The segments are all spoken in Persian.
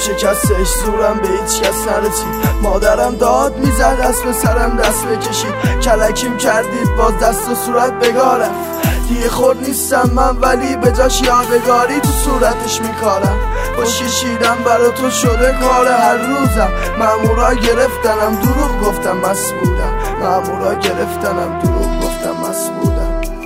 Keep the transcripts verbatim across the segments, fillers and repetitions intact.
شکستش زورم به هیچ کس نرسید. مادرم داد میزد از پسرم دست بکشید. کلکیم کردید باز دست و صورت بگارم. دیگه خود نیستم من ولی به جاش یادگاری تو صورتش میکارم. با شیشیدم برا تو شده کار هر روزم. مامورا گرفتنم دروغ گفتم مست بودم. مامورا گرفتنم دروغ گفتم مست بودم.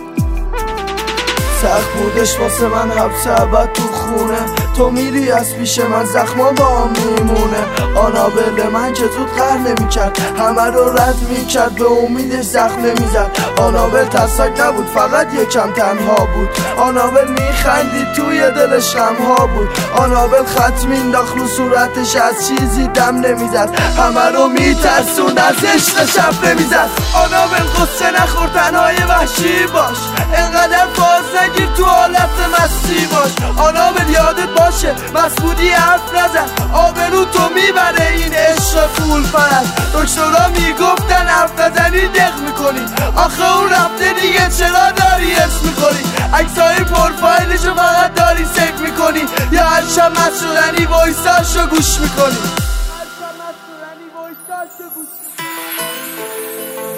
سخت بودش واسه من حبس ابد تو خونه. تو میری از پیش من زخما با هم میمونه. آنابل من که زود قهر نمیکرد همه رو رد میکرد به امیدش زخم نمیزد. آنابل ترسک نبود فقط یکم تنها بود. آنابل میخندید توی دلش غمها بود. آنابل خط مینداخت رو صورتش از چیزی دم نمیزد. همه رو میترسون از عشق شب نمیزد. آنابل قصه نخور تنهای وحشی باش. انقدر باز نگیر تو حالت مستی باش. آنابل یادت باشه مسعودی حرف نزن. آبرو تو میبره این عشق فول پرست. دکترها میگفتن حرف نزنی دق میکنی. آخه اون رفته دیگه چرا داری اسم میکنی؟ عکسای پروفایلشو فقط داری سیف میکنی یا هر شب مست شدنی وایساشو گوش میکنی؟ هر شب مست شدنی وایساشو گوش میکنی.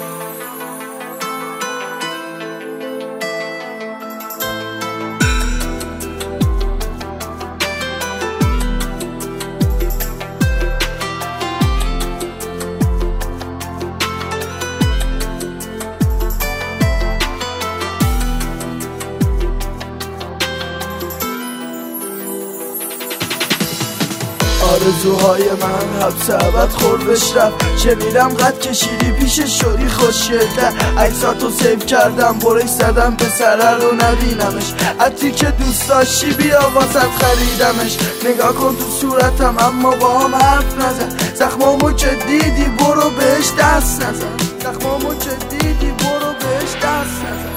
آرزوهای من حبس ابد خوردش رفت. شنیدم قد کشیدی پیشش شدی خوشگل‌تر. عکساتو سیف کردم برش زدم پسره رو نبینمش. عطری که دوست داشتی بیا واسط خریدمش. نگاه کن تو صورتم اما با هم حرف نزن. زخمامو که دیدی برو بهش دست نزن. زخمامو که دیدی برو بهش دست نزن.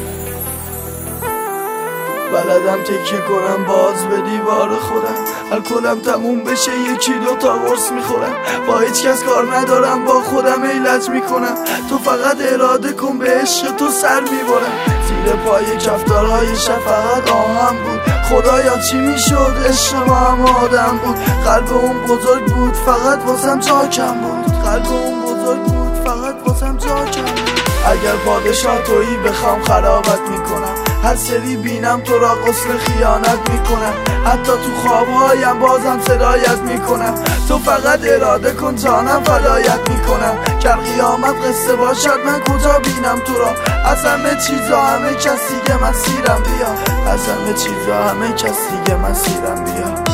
بلدم تکیه کنم باز به دیوار خودم. الکلم تموم بشه یکی دو تا قرص میخورم. با هیچ کس کار ندارم با خودم ایلت میکنم. تو فقط اراده کن به عشق تو سر میبرم. زیر پای کفتارهای شفقت آهم بود. خدایا چی میشد عشق ما هم آدم بود. قلب اون بزرگ بود فقط واسم جا کم بود. قلب اون بزرگ بود فقط واسم جا کم بود. اگر پادشاه تویی بخوام خرابت میکنم. هر سری بینم تو را قسل خیانت میکنم. حتی تو خوابهایم بازم صدایت میکنم. تو فقط اراده کن جانم فدایت میکنم. گر قیامت قصه باشد من کجا بینم تو را. از همه چیزا همه کس دیگه مسیرم بیا. از همه چیزا همه کس دیگه مسیرم بیا.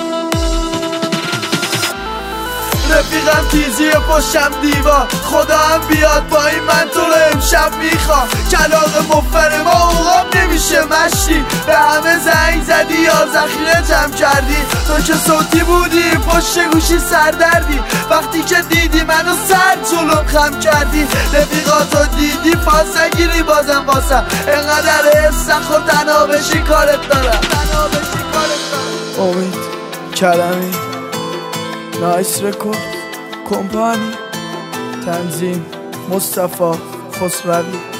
رفیقم تیزی پشتم دیوار. خدا هم بیاد با این من تو رو امشب میخوام. کلاغ مفر ما اوقاب نمیشه مشتی. به همه زنگ زدی یا ذخیره جمع کردی. تو که صوتی بودی پشت گوشی سردردی. وقتی که دیدی منو سر جلوم خم کردی. رفیقاتو دیدی پاس نگیری بازم واسم. انقدر حس نخور تنها بشی کارت دارم. تنها بشی کارت دارم. امید کلمی نایس رکورد کمپانی تنظیم مصطفی خسروی.